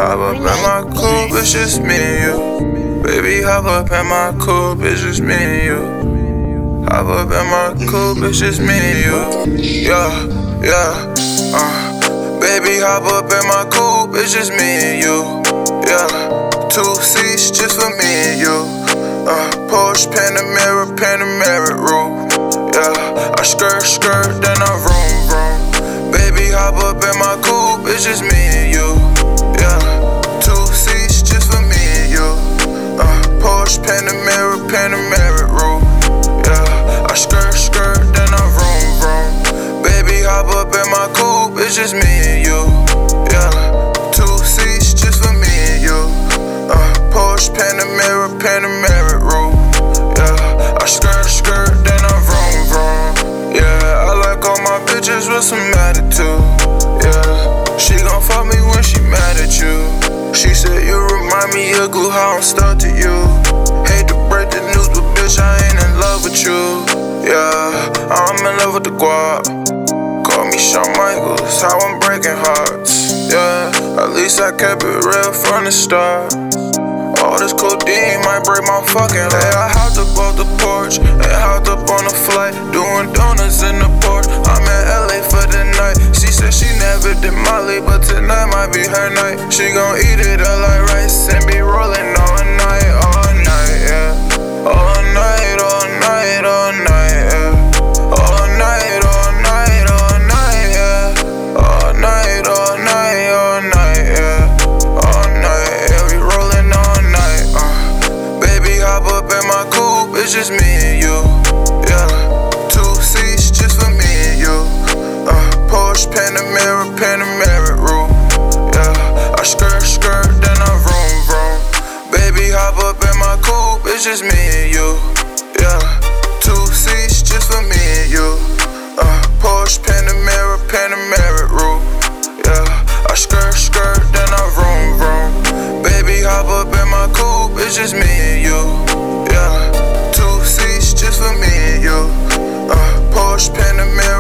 hop up in my coupe, it's just me and you. Baby, hop up in my coupe, it's just me and you. Hop up in my coupe, it's just me and you. Yeah, yeah, baby, hop up in my coupe, it's just me and you. Yeah, 2 seats just for me and you. Porsche, Panamera roof. Yeah, I skirt, then I vroom. Baby, hop up in my coupe, it's just me and you. Yeah, 2 seats just for me and you. Porsche, Panamera roof. Yeah, I skirt, then I vroom. Baby, hop up in my coupe, it's just me and you. Yeah, 2 seats just for me and you. Porsche, Panamera roof. Yeah, I skirt, then I vroom. Yeah, I like all my bitches with some attitude. Yeah, she gon' fuck me when she mad at you. She said you remind me of glue, how I'm stuck to you. Hate to break the news, but bitch, I ain't in love with you. Yeah, I'm in love with the guap. Call me Shawn Michaels, how I'm breaking hearts. Yeah, at least I kept it real from the start. All this codeine might break my fucking heart. Hey, I hopped up off the porch and hopped up on a flight, doing donuts in the porch. I'm in LA for the night. She said she never did Molly, but tonight might be her night. She gon' eat it up like rice and be rolling all night, yeah. All night, yeah. All night, all night, yeah. All night, yeah. All night, yeah, we rolling all night. Baby, hop up in my coupe, it's just me and you. Yeah, 2 seats just for me and you. Porsche, Panamera roof. Yeah, I skirt, then I vroom. Baby, hop up in my coupe, it's just me and you. Yeah, 2 seats just for me and you. Porsche, Panamera roof. Yeah, I skirt, then I vroom. Baby, hop up in my coupe, it's just me and you. Yeah, 2 seats just for me and you. Porsche, Panamera.